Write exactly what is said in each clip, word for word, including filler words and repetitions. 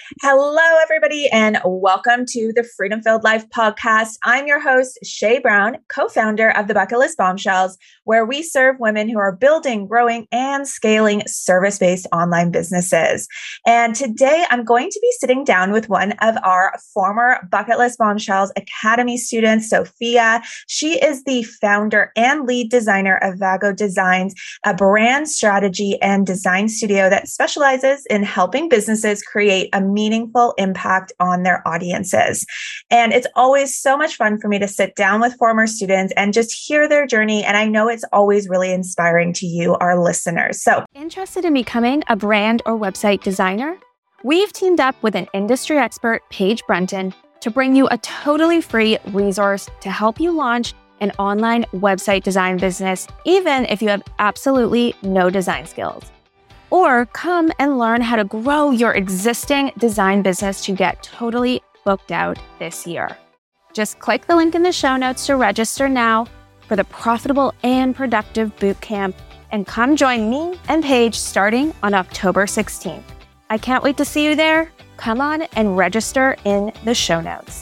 Hello, everybody, and welcome to the Freedom Filled Life podcast. I'm your host, Shay Brown, co-founder of the Bucket List Bombshells, where we serve women who are building, growing, and scaling service-based online businesses. And today, I'm going to be sitting down with one of our former Bucket List Bombshells Academy students, Sophia. She is the founder and lead designer of Vago Designs, a brand strategy and design studio that specializes in helping businesses create a meaningful impact on their audiences. And it's always so much fun for me to sit down with former students and just hear their journey. And I know it's always really inspiring to you, our listeners. So, interested in becoming a brand or website designer? We've teamed up with an industry expert, Paige Brunton, to bring you a totally free resource to help you launch an online website design business, even if you have absolutely no design skills. Or come and learn how to grow your existing design business to get totally booked out this year. Just click the link in the show notes to register now for the Profitable and Productive Bootcamp and come join me and Paige starting on October sixteenth. I can't wait to see you there. Come on and register in the show notes.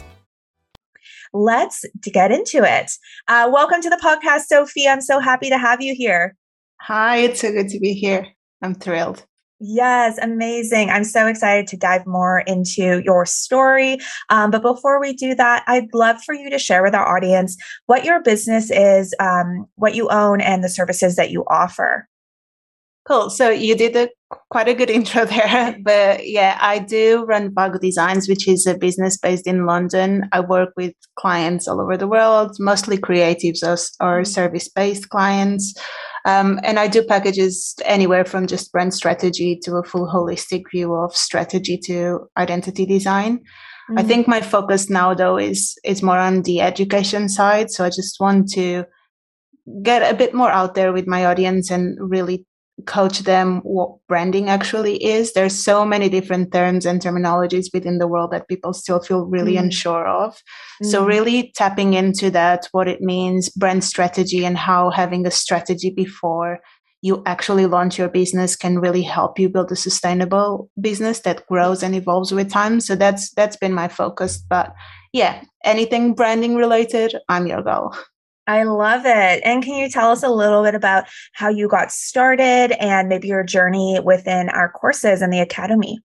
Let's get into it. Uh, welcome to the podcast, Sophia. I'm so happy to have you here. Hi, it's so good to be here. I'm thrilled. Yes, amazing. I'm so excited to dive more into your story. Um, but before we do that, I'd love for you to share with our audience what your business is, um, what you own, and the services that you offer. Cool. So you did a, quite a good intro there. But yeah, I do run Vago Designs, which is a business based in London. I work with clients all over the world, mostly creatives or, or service-based clients. Um, and I do packages anywhere from just brand strategy to a full holistic view of strategy to identity design. Mm-hmm. I think my focus now, though, is is more on the education side. So I just want to get a bit more out there with my audience and really coach them what branding actually is. There's so many different terms and terminologies within the world that people still feel really mm. unsure of. Mm. So really tapping into that, what it means, brand strategy, and how having a strategy before you actually launch your business can really help you build a sustainable business that grows and evolves with time. So that's that's been my focus. But yeah, anything branding related, I'm your girl. I love it. And can you tell us a little bit about how you got started and maybe your journey within our courses in the Academy?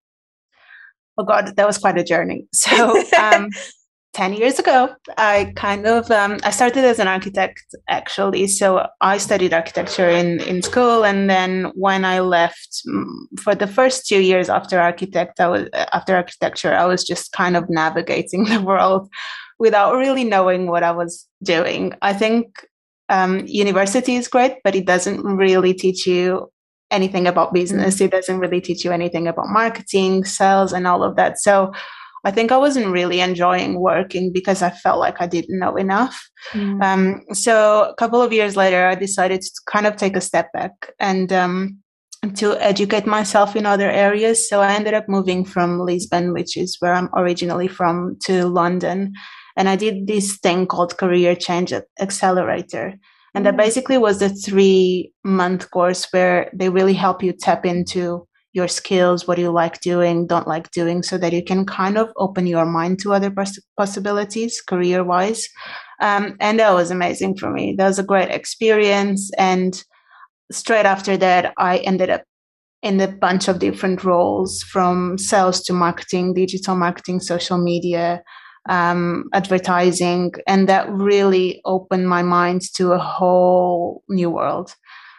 Oh God, that was quite a journey. So um, ten years ago, I kind of, um, I started as an architect actually. So I studied architecture in, in school. And then when I left for the first two years after architect, I was, after architecture, I was just kind of navigating the world without really knowing what I was doing. I think um, university is great, but it doesn't really teach you anything about business. Mm-hmm. It doesn't really teach you anything about marketing, sales, and all of that. So I think I wasn't really enjoying working because I felt like I didn't know enough. Mm-hmm. Um, so a couple of years later, I decided to kind of take a step back and um, to educate myself in other areas. So I ended up moving from Lisbon, which is where I'm originally from, to London. And I did this thing called Career Change Accelerator. And that basically was a three month course where they really help you tap into your skills, what you like doing, don't like doing, so that you can kind of open your mind to other poss- possibilities career wise. Um, and that was amazing for me. That was a great experience. And straight after that, I ended up in a bunch of different roles, from sales to marketing, digital marketing, social media, um, advertising. And that really opened my mind to a whole new world.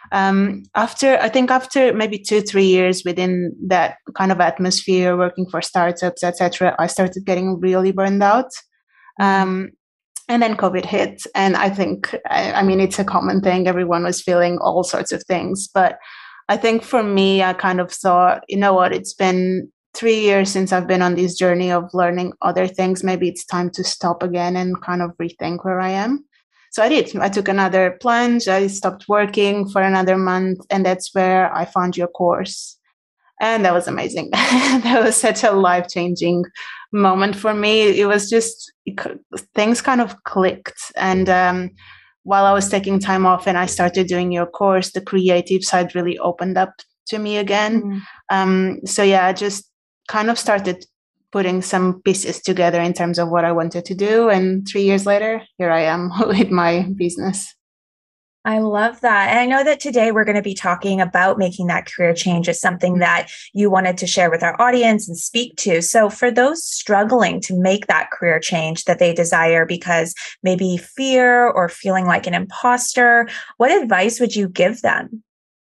Um, after, I think after maybe two, three years within that kind of atmosphere, working for startups, et cetera, I started getting really burned out. Um, and then COVID hit. And I think, I, I mean, it's a common thing. Everyone was feeling all sorts of things. But I think for me, I kind of thought, you know what, it's been three years since I've been on this journey of learning other things. Maybe it's time to stop again and kind of rethink where I am. So I did. I took another plunge. I stopped working for another month. And that's where I found your course. And that was amazing. That was such a life-changing moment for me. It was just, it, things kind of clicked. And um, while I was taking time off and I started doing your course, the creative side really opened up to me again. Mm. Um, so yeah, I just kind of started putting some pieces together in terms of what I wanted to do. And three years later, here I am with my business. I love that. And I know that today we're going to be talking about making that career change as something that you wanted to share with our audience and speak to. So for those struggling to make that career change that they desire because maybe fear or feeling like an imposter, what advice would you give them?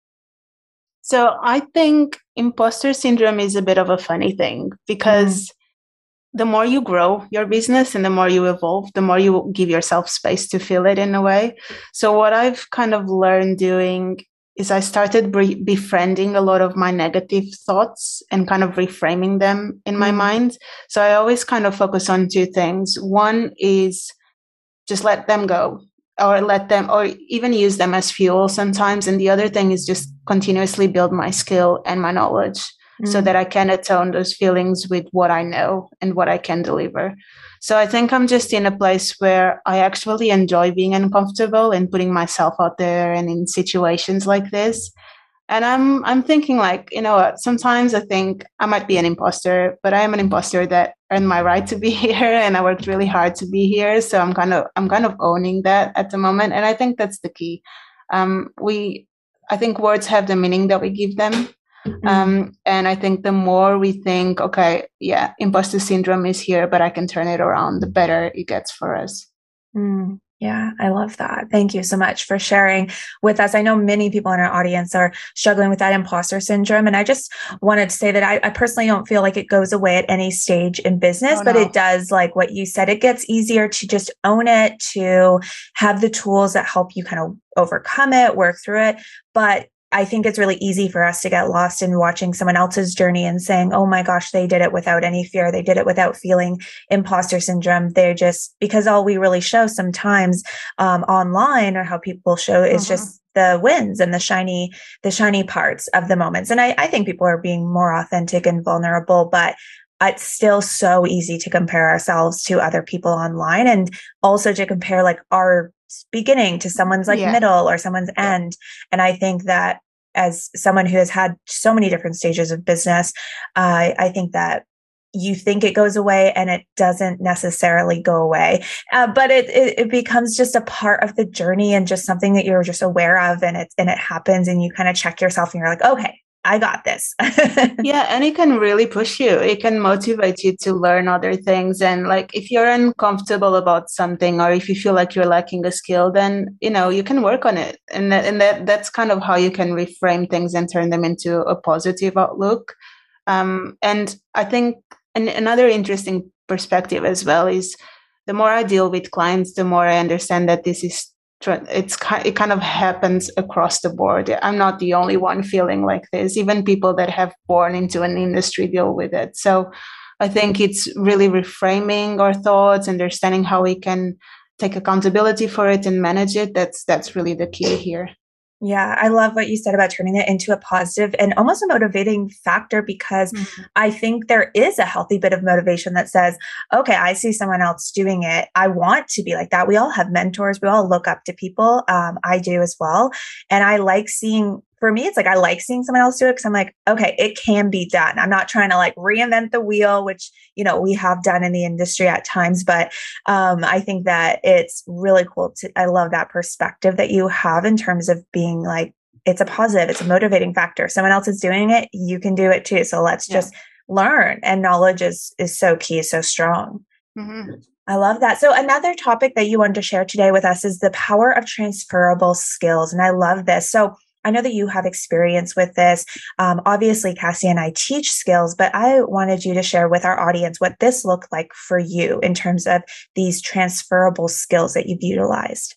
So I think imposter syndrome is a bit of a funny thing because mm. the more you grow your business and the more you evolve, the more you give yourself space to feel it in a way. So what I've kind of learned doing is I started be- befriending a lot of my negative thoughts and kind of reframing them in my mm. mind. So I always kind of focus on two things. One is just let them go, or let them, or even use them as fuel sometimes. And the other thing is just continuously build my skill and my knowledge mm. so that I can atone those feelings with what I know and what I can deliver. So I think I'm just in a place where I actually enjoy being uncomfortable and putting myself out there and in situations like this. And I'm I'm thinking like, you know what, sometimes I think I might be an imposter, but I am an imposter that earned my right to be here and I worked really hard to be here. So I'm kind of I'm kind of owning that at the moment. And I think that's the key. Um, we I think words have the meaning that we give them. Mm-hmm. Um, and I think the more we think, okay, yeah, imposter syndrome is here, but I can turn it around, the better it gets for us. Mm. Yeah, I love that. Thank you so much for sharing with us. I know many people in our audience are struggling with that imposter syndrome. And I just wanted to say that I, I personally don't feel like it goes away at any stage in business, oh, but no. It does, like what you said, it gets easier to just own it, to have the tools that help you kind of overcome it, work through it. But I think it's really easy for us to get lost in watching someone else's journey and saying, oh my gosh, they did it without any fear. They did it without feeling imposter syndrome. They're just, because all we really show sometimes um, online or how people show is uh-huh. just the wins and the shiny, the shiny parts of the moments. And I, I think people are being more authentic and vulnerable, but it's still so easy to compare ourselves to other people online and also to compare like our beginning to someone's like yeah. middle or someone's yeah. end. And I think that as someone who has had so many different stages of business, uh, I think that you think it goes away and it doesn't necessarily go away, uh, but it, it it becomes just a part of the journey and just something that you're just aware of, and it and it happens, and you kind of check yourself and you're like, okay, I got this. Yeah. And it can really push you. It can motivate you to learn other things. And like, if you're uncomfortable about something, or if you feel like you're lacking a skill, then, you know, you can work on it. And that, and that, that's kind of how you can reframe things and turn them into a positive outlook. Um, and I think an, another interesting perspective as well is the more I deal with clients, the more I understand that this is It's it kind of happens across the board. I'm not the only one feeling like this. Even people that have born into an industry deal with it. So I think it's really reframing our thoughts, understanding how we can take accountability for it and manage it. That's that's really the key here. Yeah, I love what you said about turning it into a positive and almost a motivating factor, because mm-hmm. I think there is a healthy bit of motivation that says, okay, I see someone else doing it. I want to be like that. We all have mentors. We all look up to people. Um, I do as well. And I like seeing, for me, it's like, I like seeing someone else do it because I'm like, okay, it can be done. I'm not trying to like reinvent the wheel, which, you know, we have done in the industry at times, but um, I think that it's really cool to, I love that perspective that you have in terms of being like, it's a positive, it's a motivating factor. Someone else is doing it, you can do it too. So let's yeah. just learn. And knowledge is, is so key, so strong. Mm-hmm. I love that. So another topic that you wanted to share today with us is the power of transferable skills. And I love this. So I know that you have experience with this. Um, obviously, Cassie and I teach skills, but I wanted you to share with our audience what this looked like for you in terms of these transferable skills that you've utilized.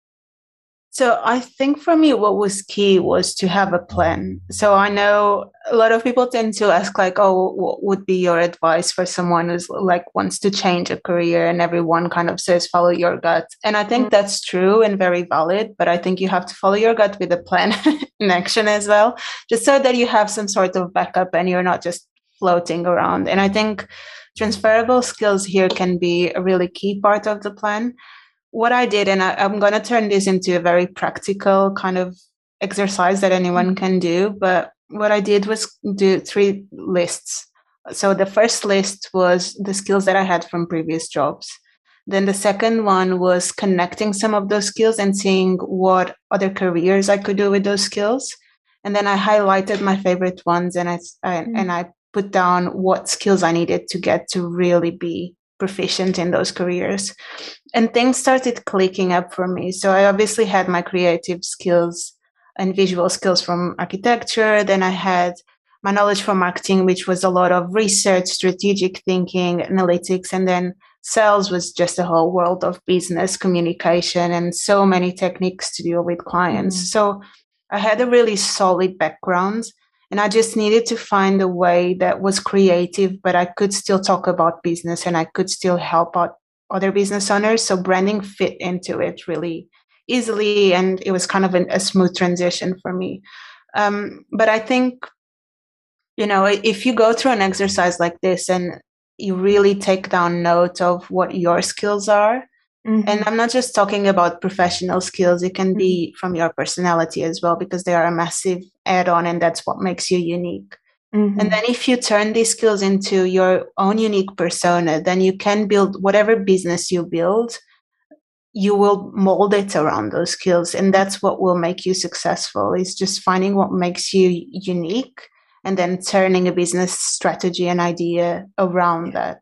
So I think for me, what was key was to have a plan. So I know a lot of people tend to ask like, oh, what would be your advice for someone who's like wants to change a career? And everyone kind of says, follow your gut. And I think that's true and very valid, but I think you have to follow your gut with a plan in action as well, just so that you have some sort of backup and you're not just floating around. And I think transferable skills here can be a really key part of the plan. What I did, and I, I'm going to turn this into a very practical kind of exercise that anyone can do, but what I did was do three lists So the first list was the skills that I had from previous jobs. Then the second one was connecting some of those skills and seeing what other careers I could do with those skills. And then I highlighted my favorite ones, and I, I mm. and I put down what skills I needed to get to really be proficient in those careers. And things started clicking up for me. So I obviously had my creative skills and visual skills from architecture. Then I had my knowledge from marketing, which was a lot of research, strategic thinking, analytics, and then sales was just a whole world of business communication and so many techniques to deal with clients. Mm. So I had a really solid background, and I just needed to find a way that was creative, but I could still talk about business and I could still help out other business owners. So branding fit into it really easily, and it was kind of an, a smooth transition for me. Um, but I think, you know, if you go through an exercise like this and you really take down note of what your skills are, mm-hmm. and I'm not just talking about professional skills, it can mm-hmm. be from your personality as well, because they are a massive add-on, and that's what makes you unique. Mm-hmm. And then if you turn these skills into your own unique persona, then you can build whatever business you build, you will mold it around those skills. And that's what will make you successful, is just finding what makes you unique and then turning a business strategy and idea around that.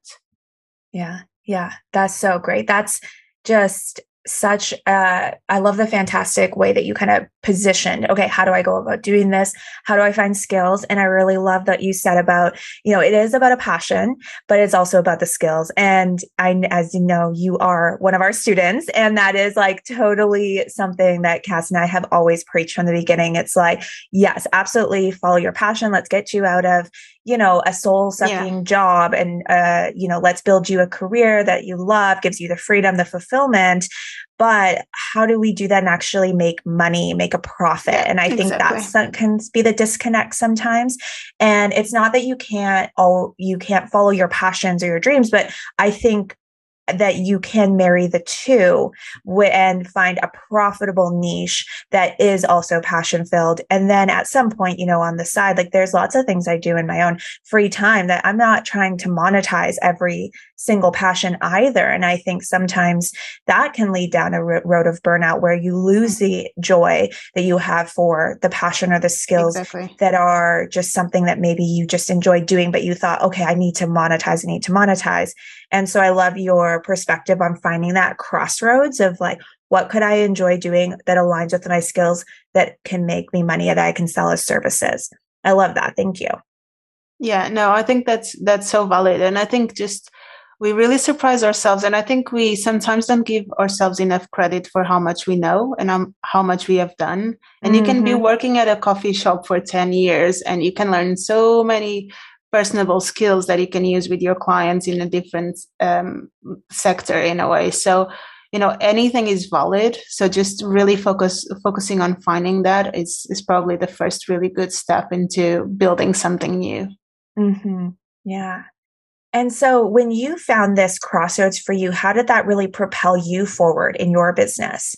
Yeah. Yeah. That's so great. That's just such a, I love the fantastic way that you kind of positioned, okay, how do I go about doing this? How do I find skills? And I really love that you said about, you know, it is about a passion, but it's also about the skills. And I, as you know, you are one of our students, and that is like totally something that Cass and I have always preached from the beginning. It's like, yes, absolutely follow your passion. Let's get you out of, you know, a soul sucking yeah. job, and, uh, you know, let's build you a career that you love, gives you the freedom, the fulfillment. But how do we do that and actually make money, make a profit? And I think exactly. that can be the disconnect sometimes. And it's not that you can't, oh, you can't follow your passions or your dreams, but I think that you can marry the two and find a profitable niche that is also passion filled. And then at some point, you know, on the side, like there's lots of things I do in my own free time that I'm not trying to monetize every single passion either. And I think sometimes that can lead down a road of burnout where you lose the joy that you have for the passion or the skills exactly. that are just something that maybe you just enjoy doing, but you thought, okay, I need to monetize, I need to monetize. And so I love your perspective on finding that crossroads of like, what could I enjoy doing that aligns with my skills that can make me money that I can sell as services? I love that. Thank you. Yeah, no, I think that's that's so valid. And I think just we really surprise ourselves. And I think we sometimes don't give ourselves enough credit for how much we know and um, how much we have done. And mm-hmm. you can be working at a coffee shop for ten years and you can learn so many personable skills that you can use with your clients in a different um, sector in a way. So, you know, anything is valid. So just really focus, focusing on finding that is, is probably the first really good step into building something new. Mm-hmm. Yeah. And so when you found this crossroads for you, how did that really propel you forward in your business?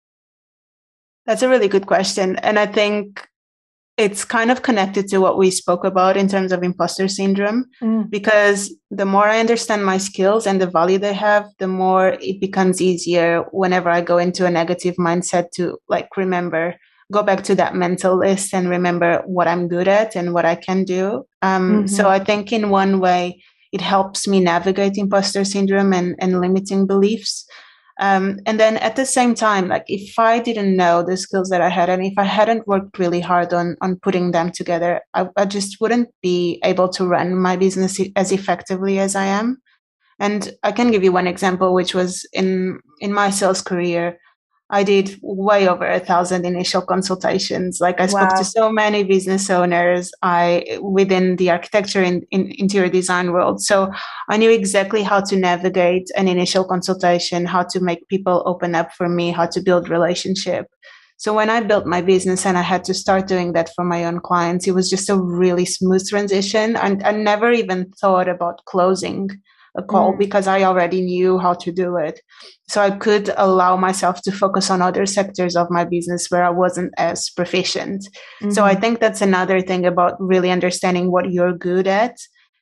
That's a really good question. And I think it's kind of connected to what we spoke about in terms of imposter syndrome, mm. because the more I understand my skills and the value they have, the more it becomes easier whenever I go into a negative mindset to like remember, go back to that mental list and remember what I'm good at and what I can do. Um, mm-hmm. So I think in one way, it helps me navigate imposter syndrome and, and limiting beliefs. Um, and then at the same time, like if I didn't know the skills that I had, and if I hadn't worked really hard on, on putting them together, I, I just wouldn't be able to run my business as effectively as I am. And I can give you one example, which was in, in my sales career. I did way over a thousand initial consultations. Like I spoke wow. to so many business owners I within the architecture and in, interior design world. So I knew exactly how to navigate an initial consultation, how to make people open up for me, how to build relationship. So when I built my business and I had to start doing that for my own clients, it was just a really smooth transition. And I never even thought about closing a call mm. because I already knew how to do it. So I could allow myself to focus on other sectors of my business where I wasn't as proficient. Mm-hmm. So I think that's another thing about really understanding what you're good at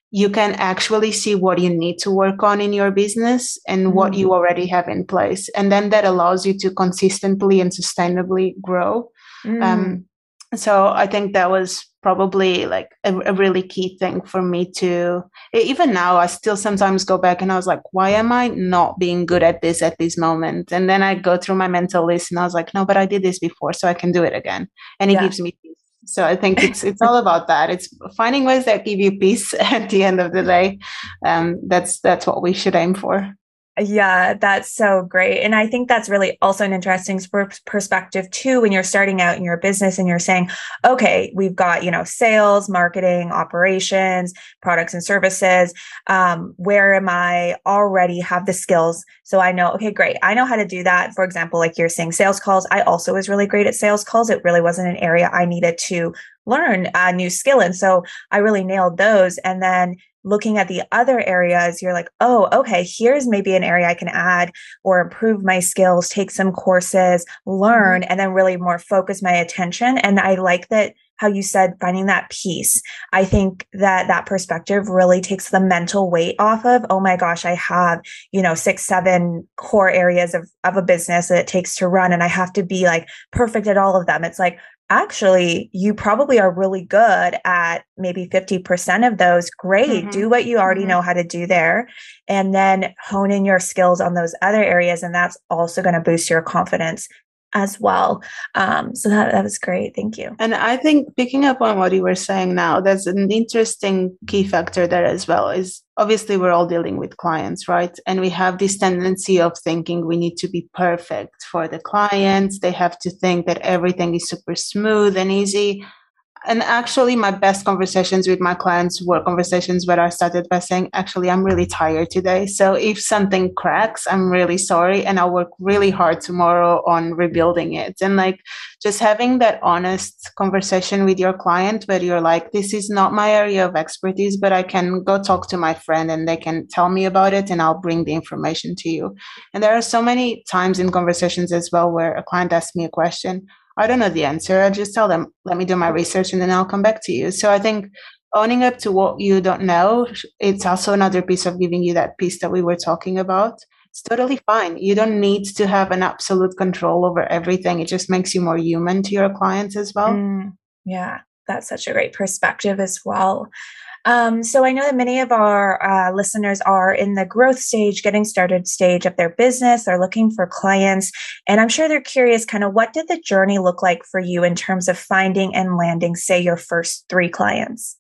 you can actually see what you need to work on in your business and what you already have in place. And then that allows you to consistently and sustainably grow. Mm. Um, so I think that was probably like a, a really key thing for me to, even now, I still sometimes go back and I was like, why am I not being good at this at this moment? And then I go through my mental list and I was like, no, but I did this before, so I can do it again. And Yeah. it gives me peace. So I think it's it's all about that. It's finding ways that give you peace at the end of the day. Um, that's that's what we should aim for. Yeah, that's so great. And I think that's really also an interesting perspective too, when you're starting out in your business and you're saying, okay, we've got, you know, sales, marketing, operations, products and services. Um, where am I already have the skills? So I know, okay, great. I know how to do that. For example, like you're saying sales calls. I also was really great at sales calls. It really wasn't an area I needed to learn a new skill in. So I really nailed those. And then looking at the other areas, you're like, oh, okay, here's maybe an area I can add or improve my skills, take some courses, learn, and then really more focus my attention. And I like that how you said finding that peace. I think that that perspective really takes the mental weight off of, oh my gosh, I have, you know, six, seven core areas of, of a business that it takes to run. And I have to be like perfect at all of them. It's like, actually, you probably are really good at maybe fifty percent of those. Great. Mm-hmm. Do what you already mm-hmm. know how to do there, and then hone in your skills on those other areas. And that's also going to boost your confidence as well. Um, so that, that was great. Thank you. And I think picking up on what you were saying now, there's an interesting key factor there as well, is obviously we're all dealing with clients, right? And we have this tendency of thinking we need to be perfect for the clients. They have to think that everything is super smooth and easy. And actually, my best conversations with my clients were conversations where I started by saying, actually, I'm really tired today. So if something cracks, I'm really sorry. And I'll work really hard tomorrow on rebuilding it. And like just having that honest conversation with your client where you're like, this is not my area of expertise, but I can go talk to my friend and they can tell me about it and I'll bring the information to you. And there are so many times in conversations as well where a client asks me a question. I don't know the answer. I just tell them, let me do my research and then I'll come back to you. So I think owning up to what you don't know, it's also another piece of giving you that piece that we were talking about. It's totally fine. You don't need to have an absolute control over everything. It just makes you more human to your clients as well. Mm, yeah, that's such a great perspective as well. Um, so I know that many of our uh, listeners are in the growth stage, getting started stage of their business. They're looking for clients. And I'm sure they're curious kind of what did the journey look like for you in terms of finding and landing, say, your first three clients?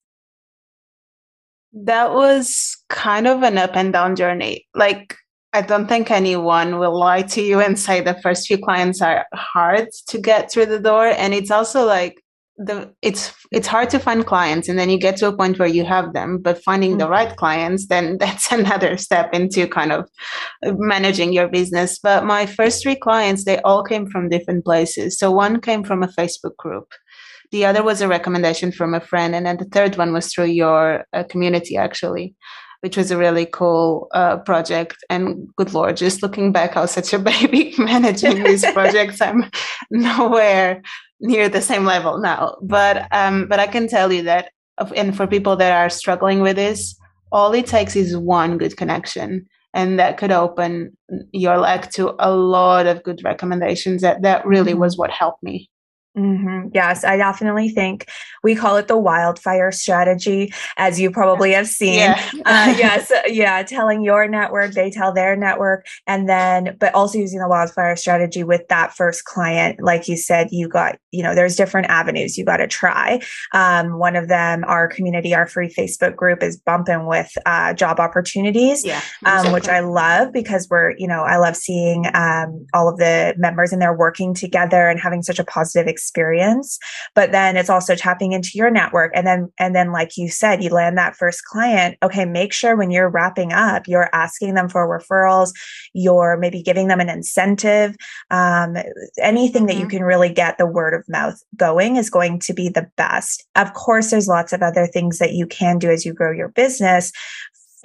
That was kind of an up and down journey. Like, I don't think anyone will lie to you and say the first few clients are hard to get through the door. And it's also like, The it's it's hard to find clients, and then you get to a point where you have them, but finding mm-hmm. the right clients, then that's another step into kind of managing your business. But my first three clients, they all came from different places. So one came from a Facebook group, the other was a recommendation from a friend, and then the third one was through your uh, community, actually, which was a really cool uh, project. And good Lord, just looking back, I was such a baby managing these projects. I'm nowhere near the same level now. But um, but I can tell you that, and for people that are struggling with this, all it takes is one good connection. And that could open your leg to a lot of good recommendations. That, that really was what helped me. Mm-hmm. Yes, I definitely think we call it the wildfire strategy, as you probably have seen. Yeah. uh, yes, yeah, telling your network, they tell their network, and then, but also using the wildfire strategy with that first client. Like you said, you got, you know, there's different avenues you got to try. Um, one of them, our community, our free Facebook group, is bumping with uh, job opportunities, yeah, um, which I love because we're, you know, I love seeing um, all of the members and they're working together and having such a positive experience. experience. But then it's also tapping into your network. And then, and then, like you said, you land that first client. Okay, make sure when you're wrapping up, you're asking them for referrals, you're maybe giving them an incentive. Um, anything mm-hmm. that you can really get the word of mouth going is going to be the best. Of course, there's lots of other things that you can do as you grow your business.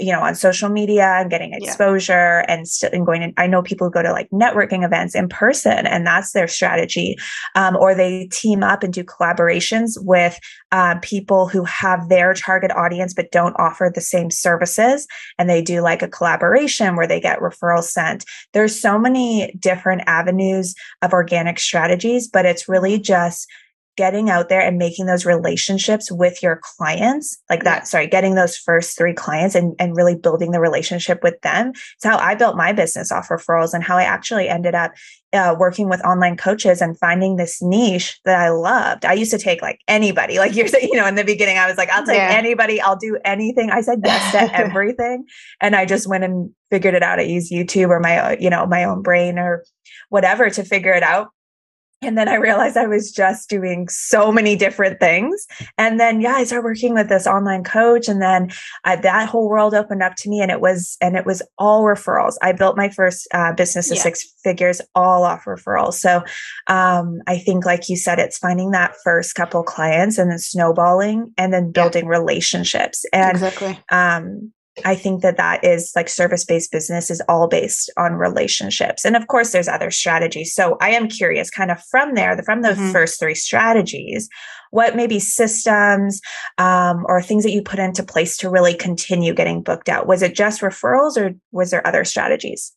you know, on social media and getting exposure yeah. and, st- and going in. I know people who go to like networking events in person, and that's their strategy. Um, or they team up and do collaborations with uh, people who have their target audience, but don't offer the same services. And they do like a collaboration where they get referrals sent. There's so many different avenues of organic strategies, but it's really just getting out there and making those relationships with your clients like that. Sorry, getting those first three clients and, and really building the relationship with them. It's how I built my business off referrals, and how I actually ended up uh, working with online coaches and finding this niche that I loved. I used to take like anybody, like you're saying, you know, in the beginning, I was like, I'll take yeah. anybody. I'll do anything. I said yes to everything. And I just went and figured it out. I used YouTube or my, you know, my own brain or whatever to figure it out. And then I realized I was just doing so many different things. And then, yeah, I started working with this online coach, and then uh, that whole world opened up to me, and it was, and it was all referrals. I built my first uh, business to yeah. six figures all off referrals. So um, I think, like you said, it's finding that first couple clients and then snowballing and then building yeah. relationships. And exactly. Um, I think that that is like service-based business is all based on relationships. And of course, there's other strategies. So I am curious kind of from there, from the mm-hmm. first three strategies, what maybe systems um, or things that you put into place to really continue getting booked out? Was it just referrals, or was there other strategies?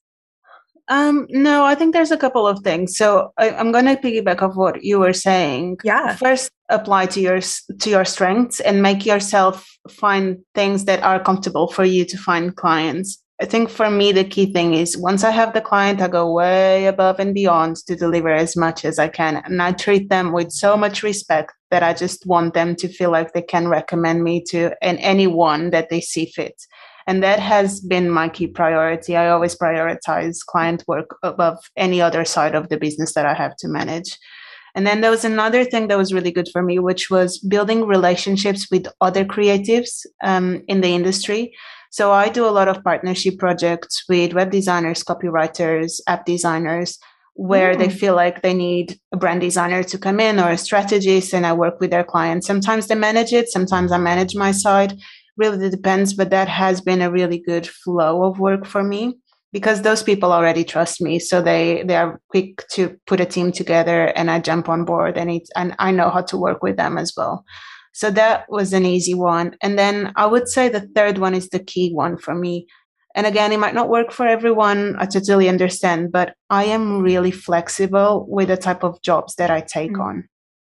Um, no, I think there's a couple of things. So I, I'm going to piggyback off what you were saying. Yeah. First, apply to your to your strengths and make yourself find things that are comfortable for you to find clients. I think for me, the key thing is once I have the client, I go way above and beyond to deliver as much as I can. And I treat them with so much respect that I just want them to feel like they can recommend me to and anyone that they see fit. And that has been my key priority. I always prioritize client work above any other side of the business that I have to manage. And then there was another thing that was really good for me, which was building relationships with other creatives um, in the industry. So I do a lot of partnership projects with web designers, copywriters, app designers, where mm. they feel like they need a brand designer to come in or a strategist, and I work with their clients. Sometimes they manage it, sometimes I manage my side. Really depends, but that has been a really good flow of work for me because those people already trust me. So they, they are quick to put a team together, and I jump on board, and it's, and I know how to work with them as well. So that was an easy one. And then I would say the third one is the key one for me. And again, it might not work for everyone. I totally understand, but I am really flexible with the type of jobs that I take mm-hmm. on.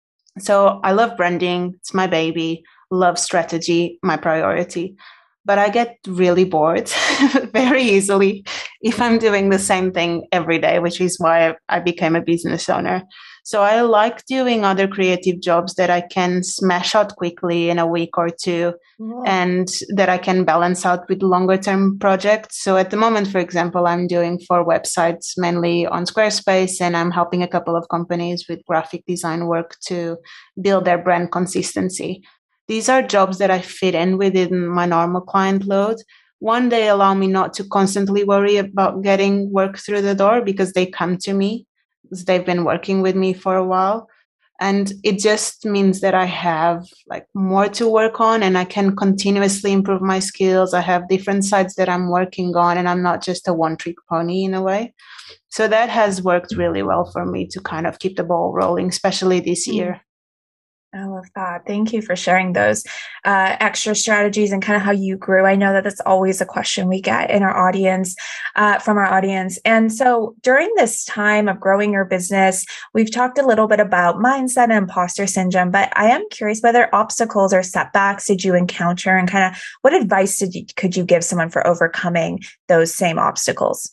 So I love branding. It's my baby. Love strategy, my priority. But I get really bored very easily if I'm doing the same thing every day, which is why I became a business owner. So I like doing other creative jobs that I can smash out quickly in a week or two, yeah. and that I can balance out with longer term projects. So at the moment, for example, I'm doing four websites mainly on Squarespace, and I'm helping a couple of companies with graphic design work to build their brand consistency. These are jobs that I fit in within my normal client load. One, they allow me not to constantly worry about getting work through the door because they come to me. They've been working with me for a while. And it just means that I have like more to work on, and I can continuously improve my skills. I have different sides that I'm working on, and I'm not just a one-trick pony in a way. So that has worked really well for me to kind of keep the ball rolling, especially this year. I love that. Thank you for sharing those uh, extra strategies and kind of how you grew. I know that that's always a question we get in our audience, uh, from our audience. And so during this time of growing your business, we've talked a little bit about mindset and imposter syndrome, but I am curious whether obstacles or setbacks did you encounter, and kind of what advice did you, could you give someone for overcoming those same obstacles?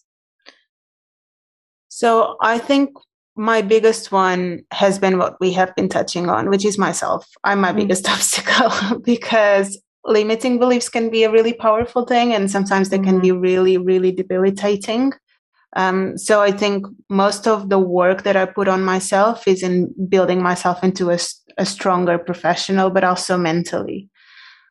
So I think my biggest one has been what we have been touching on, which is myself. I'm my mm-hmm. biggest obstacle because limiting beliefs can be a really powerful thing, and sometimes they mm-hmm. can be really, really debilitating. Um, so I think most of the work that I put on myself is in building myself into a, a stronger professional, but also mentally.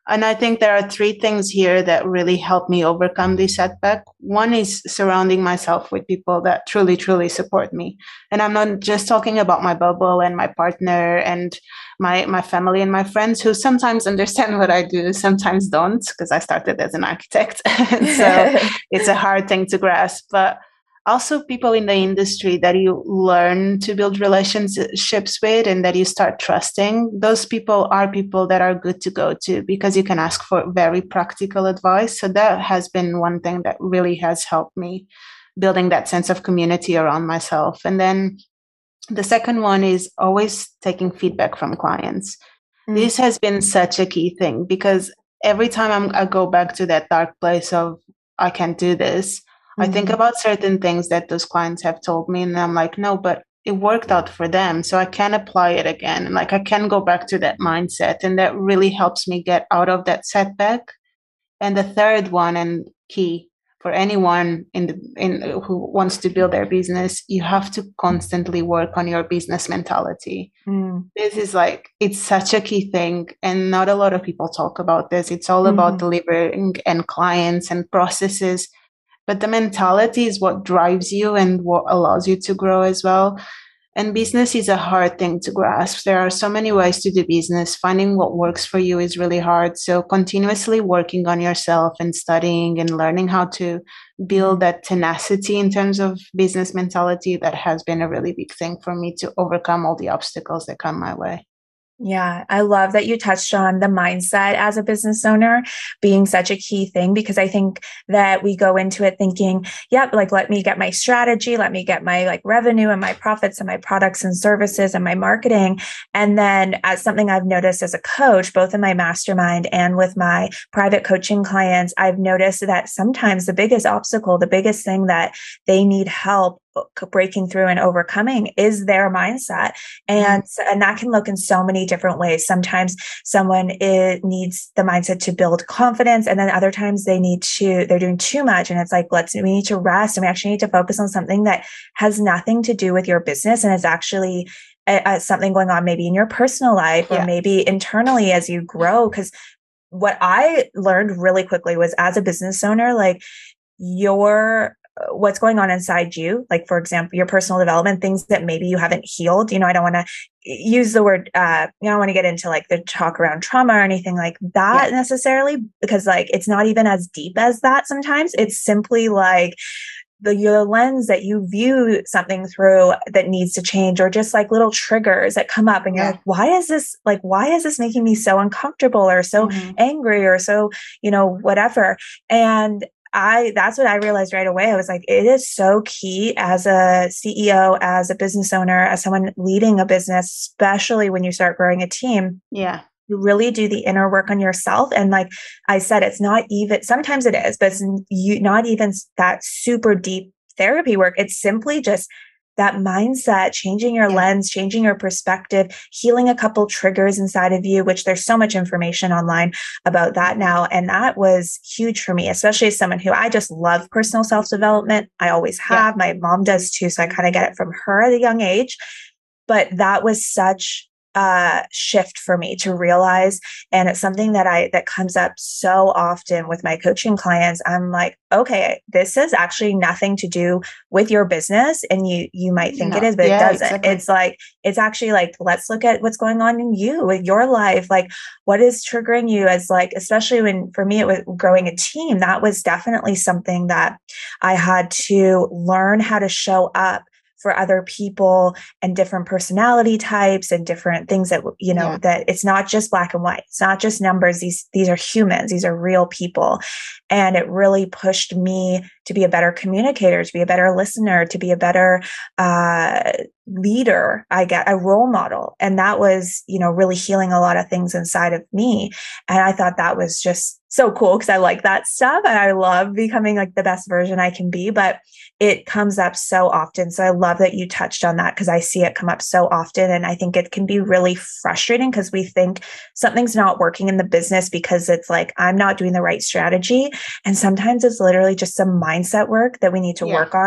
And I think there are three things here that really help me overcome this setback. One is surrounding myself with people that truly, truly support me. And I'm not just talking about my bubble and my partner and my, my family and my friends who sometimes understand what I do, sometimes don't, because I started as an architect. So it's a hard thing to grasp. But also people in the industry that you learn to build relationships with and that you start trusting. Those people are people that are good to go to because you can ask for very practical advice. So that has been one thing that really has helped me building that sense of community around myself. And then the second one is always taking feedback from clients. Mm. This has been such a key thing because every time I'm, I go back to that dark place of I can't do this, I think about certain things that those clients have told me and I'm like, no, but it worked out for them. So I can apply it again. And like, I can go back to that mindset. And that really helps me get out of that setback. And the third one and key for anyone in the, in who wants to build their business, you have to constantly work on your business mentality. Mm. This is like, it's such a key thing. And not a lot of people talk about this. It's all mm-hmm. about delivering and clients and processes. But the mentality is what drives you and what allows you to grow as well. And business is a hard thing to grasp. There are so many ways to do business. Finding what works for you is really hard. So continuously working on yourself and studying and learning how to build that tenacity in terms of business mentality, that has been a really big thing for me to overcome all the obstacles that come my way. Yeah, I love that you touched on the mindset as a business owner being such a key thing, because I think that we go into it thinking, yep, like, let me get my strategy, let me get my like revenue and my profits and my products and services and my marketing. And then as something I've noticed as a coach, both in my mastermind and with my private coaching clients, I've noticed that sometimes the biggest obstacle, the biggest thing that they need help breaking through and overcoming is their mindset. And, mm-hmm. and that can look in so many different ways. Sometimes someone it needs the mindset to build confidence. And then other times they need to, they're doing too much. And it's like, let's, we need to rest and we actually need to focus on something that has nothing to do with your business. And is actually a, a, something going on maybe in your personal life or yeah. maybe internally as you grow. Because what I learned really quickly was, as a business owner, like your what's going on inside you, like, for example, your personal development, things that maybe you haven't healed. You know, I don't want to use the word, uh, you don't want to get into like the talk around trauma or anything like that yeah. necessarily, because like, it's not even as deep as that. Sometimes it's simply like the, your lens that you view something through that needs to change, or just like little triggers that come up and you're yeah. like, why is this like, why is this making me so uncomfortable or so mm-hmm. angry or so, you know, whatever. And I, that's what I realized right away. I was like, it is so key as a C E O, as a business owner, as someone leading a business, especially when you start growing a team. Yeah. You really do the inner work on yourself. And like I said, it's not even, sometimes it is, but it's you, not even that super deep therapy work. It's simply just that mindset, changing your yeah. lens, changing your perspective, healing a couple triggers inside of you, which there's so much information online about that now. And that was huge for me, especially as someone who I just love personal self-development. I always have. Yeah. My mom does too. So I kind of get it from her at a young age. But that was such uh shift for me to realize. And it's something that I, that comes up so often with my coaching clients. I'm like, okay, this has actually nothing to do with your business. And you, you might think no. it is, but yeah, it doesn't. Exactly. It's like, it's actually like, let's look at what's going on in you, with your life. Like, what is triggering you as like, especially when, for me, it was growing a team. That was definitely something that I had to learn how to show up for other people and different personality types and different things that, you know, yeah. that it's not just black and white. It's not just numbers. These, these are humans. These are real people. And it really pushed me to be a better communicator, to be a better listener, to be a better, uh, leader, I get a role model. And that was, you know, really healing a lot of things inside of me. And I thought that was just so cool because I like that stuff and I love becoming like the best version I can be, but it comes up so often. So I love that you touched on that because I see it come up so often. And I think it can be really frustrating because we think something's not working in the business because it's like, I'm not doing the right strategy. And sometimes it's literally just some mindset work that we need to yeah. work on.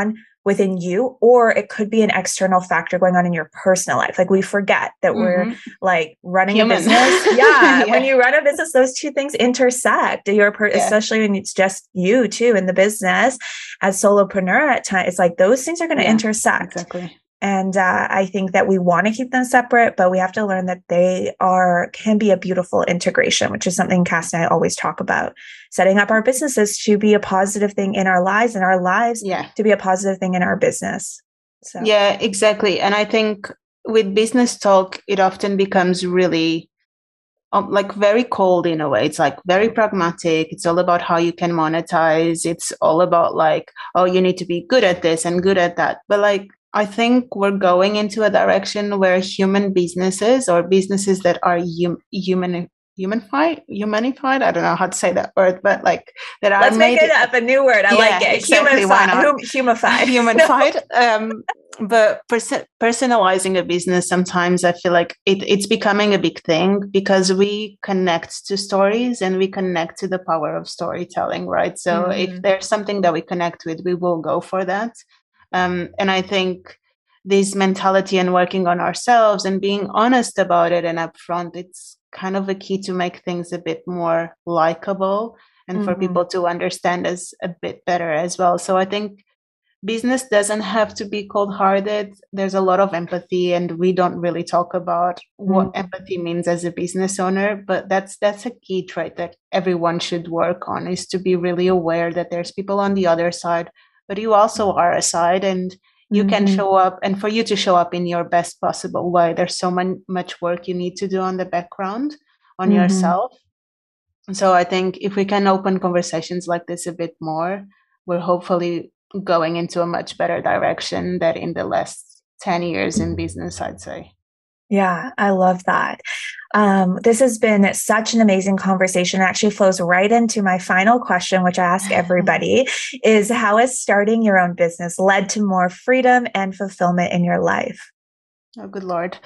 within you, or it could be an external factor going on in your personal life. Like we forget that mm-hmm. we're like running Human. a business. Yeah, yeah. When you run a business, those two things intersect. You're per- yeah. especially when it's just you too in the business as solopreneur at times. It's like those things are going to yeah, intersect. Exactly. And uh, I think that we want to keep them separate, but we have to learn that they are can be a beautiful integration, which is something Cass and I always talk about. Setting up our businesses to be a positive thing in our lives, and our lives yeah. to be a positive thing in our business. So. Yeah, exactly. And I think with business talk, it often becomes really um, like very cold in a way. It's like very pragmatic. It's all about how you can monetize. It's all about like, oh, you need to be good at this and good at that. But like, I think we're going into a direction where human businesses or businesses that are hum- human, humanified, humanified. I don't know how to say that word, but like that are Let's make it up a new word. I yeah, like it. Exactly, humanified. Hum- humified. Humanified. um, but pers- personalizing a business, sometimes I feel like it, it's becoming a big thing because we connect to stories and we connect to the power of storytelling, right? So mm-hmm. if there's something that we connect with, we will go for that. Um, and I think this mentality and working on ourselves and being honest about it and upfront, it's kind of a key to make things a bit more likable and mm-hmm. for people to understand us a bit better as well. So I think business doesn't have to be cold-hearted. There's a lot of empathy, and we don't really talk about mm-hmm. what empathy means as a business owner, but that's that's a key trait that everyone should work on, is to be really aware that there's people on the other side, but you also are a side, and you mm-hmm. can show up, and for you to show up in your best possible way, there's so man- much work you need to do on the background on mm-hmm. yourself. So I think if we can open conversations like this a bit more, we're hopefully going into a much better direction than in the last ten years in business, I'd say. Yeah, I love that. Um, this has been such an amazing conversation. It actually flows right into my final question, which I ask everybody, is how has starting your own business led to more freedom and fulfillment in your life? Oh, good Lord.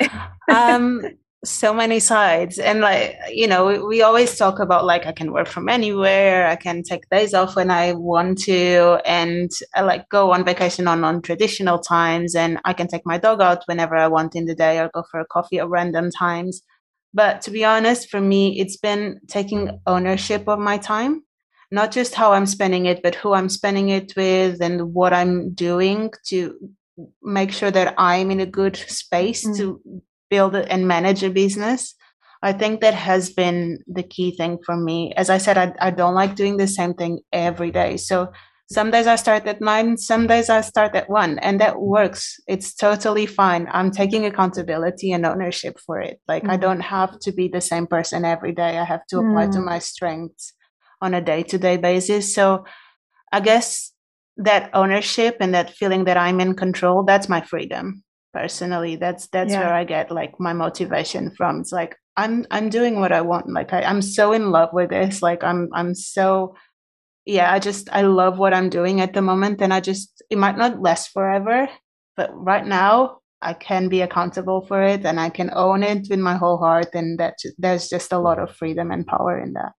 um, so many sides. And like, you know, we, we always talk about like, I can work from anywhere. I can take days off when I want to, and I like go on vacation on non-traditional times. And I can take my dog out whenever I want in the day or go for a coffee at random times. But to be honest, for me, it's been taking ownership of my time, not just how I'm spending it, but who I'm spending it with and what I'm doing to make sure that I'm in a good space mm. to build and manage a business. I think that has been the key thing for me. As I said, I, I don't like doing the same thing every day. So some days I start at nine, some days I start at one, and that works. It's totally fine. I'm taking accountability and ownership for it. Like mm. I don't have to be the same person every day. I have to apply mm. to my strengths on a day-to-day basis. So I guess that ownership and that feeling that I'm in control, that's my freedom. Personally, that's that's yeah. where I get like my motivation from. It's like I'm I'm doing what I want. Like I, I'm so in love with this. Like I'm I'm so yeah, I just I love what I'm doing at the moment. And I just it might not last forever, but right now I can be accountable for it and I can own it with my whole heart. And that there's just a lot of freedom and power in that.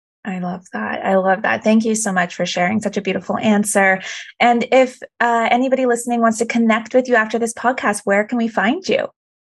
I love that. I love that. Thank you so much for sharing such a beautiful answer. And if uh, anybody listening wants to connect with you after this podcast, where can we find you?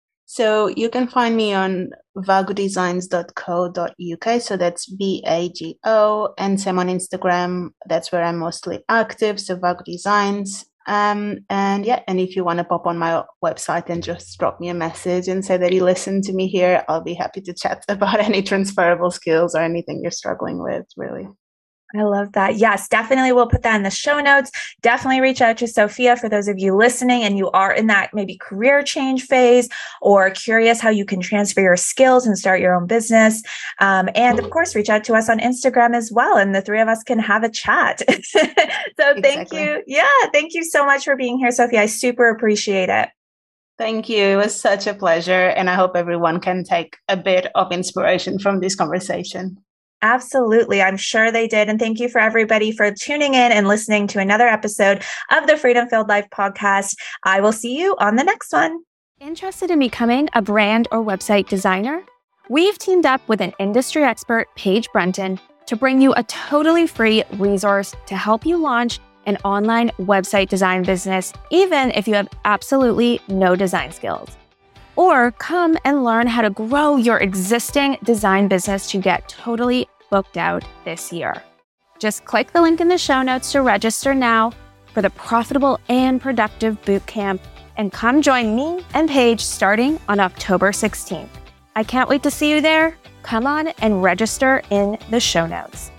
So you can find me on vago designs dot co dot u k. So that's V A G O, and same on Instagram. That's where I'm mostly active. So Vago Designs. Um, and yeah, and if you want to pop on my website and just drop me a message and say that you listened to me here, I'll be happy to chat about any transferable skills or anything you're struggling with, really. I love that. Yes, definitely. We'll put that in the show notes. Definitely reach out to Sophia for those of you listening and you are in that maybe career change phase or curious how you can transfer your skills and start your own business. Um, and of course, reach out to us on Instagram as well. And the three of us can have a chat. So exactly. Thank you. Yeah. Thank you so much for being here, Sophia. I super appreciate it. Thank you. It was such a pleasure. And I hope everyone can take a bit of inspiration from this conversation. Absolutely. I'm sure they did. And thank you for everybody for tuning in and listening to another episode of the Freedom Filled Life podcast. I will see you on the next one. Interested in becoming a brand or website designer? We've teamed up with an industry expert, Paige Brunton, to bring you a totally free resource to help you launch an online website design business, even if you have absolutely no design skills. Or come and learn how to grow your existing design business to get totally booked out this year. Just click the link in the show notes to register now for the Profitable and Productive Bootcamp and come join me and Paige starting on October sixteenth. I can't wait to see you there. Come on and register in the show notes.